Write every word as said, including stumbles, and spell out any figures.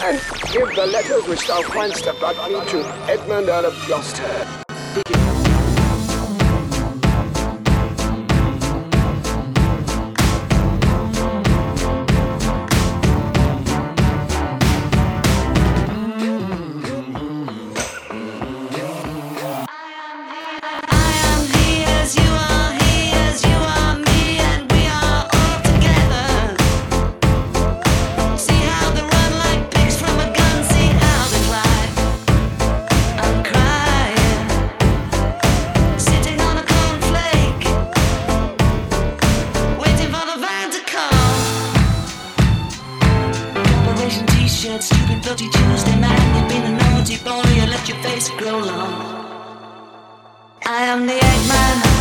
man, give the letters which thou find'st about me to Edmund Earl of Gloucester. Stupid bloody Tuesday man, you've been a naughty boy, you let your face grow long. I am the Eggman.